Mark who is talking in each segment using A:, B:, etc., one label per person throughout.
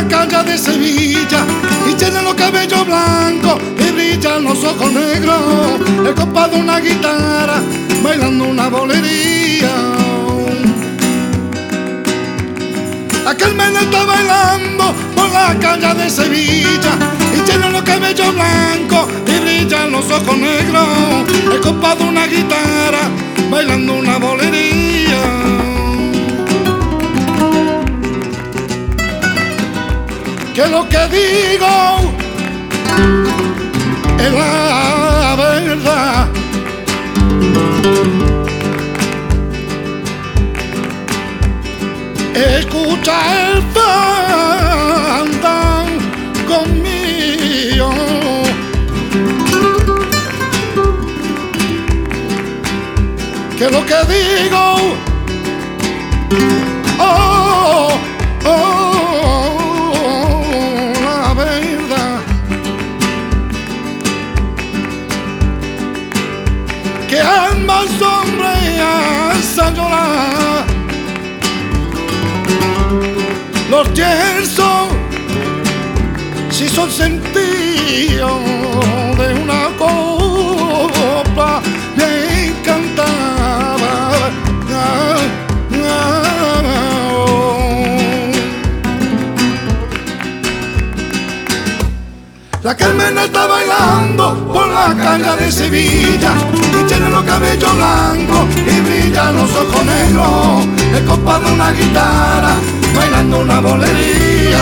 A: calle de Sevilla y tiene los cabellos blancos y brillan los ojos negros. El compás de una guitarra bailando una bolería. Aquel men está bailando por la calle de Sevilla y tiene los cabellos blancos y brillan los ojos negros. El compás de una guitarra bailando una bolería. Que lo que digo es la verdad. Escucha el fandango mío. Que lo que digo, oh, la verdad. Que ambas sombras a llorar. Los yersos si son sentidos de una copla me encantaba. La Carmen está bailando por la calle de Sevilla y tiene los cabellos blancos y brillan los ojos negros. El compás de una guitarra bailando una bolería.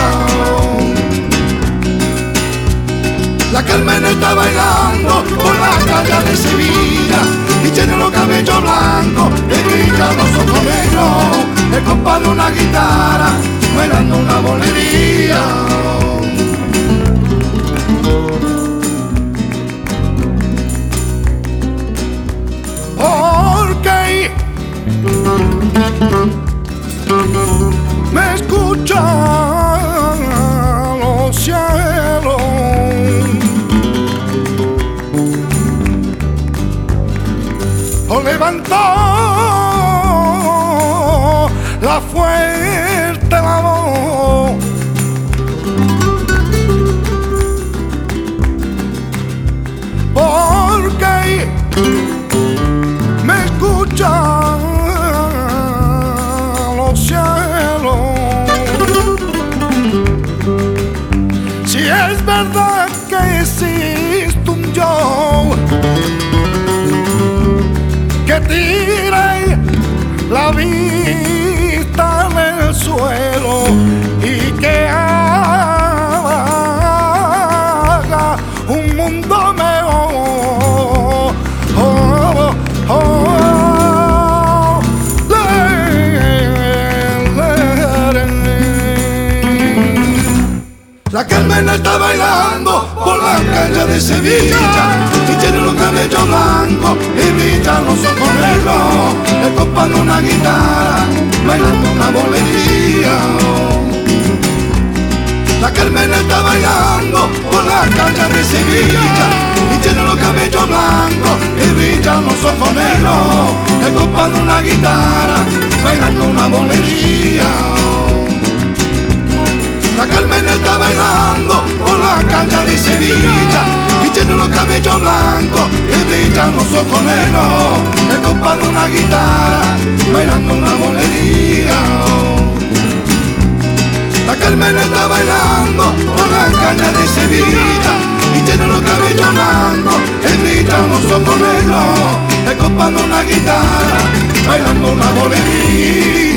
A: La Carmen está bailando por la calle de Sevilla y tiene los cabellos blancos y brillan los ojos negros. El compás de una guitarra bailando una bolería. Porque me escuchan los cielos, levantó la fuerte la voz. Porque me escuchan los cielos. Si es verdad que existe un yo que tire la vista en el suelo y que haga un mundo mejor. La Carmen está bailando por la calle de Sevilla y tiene los cabellos blancos y brillan los ojos negros. El compás de una guitarra bailando una bolería. La Carmen está bailando por la calle de Sevilla y tiene los cabellos blancos y brillan los ojos negros. El compás de una guitarra bailando una bolería. La Carmen está bailando por la calle de Sevilla y tiene los cabellos blancos y brillan los ojos negros. El compás de una guitarra bailando una bolería. La Carmen está bailando por la calle de Sevilla y tiene los cabellos blancos y brillan los ojos negros. El compás de una guitarra bailando una bolería.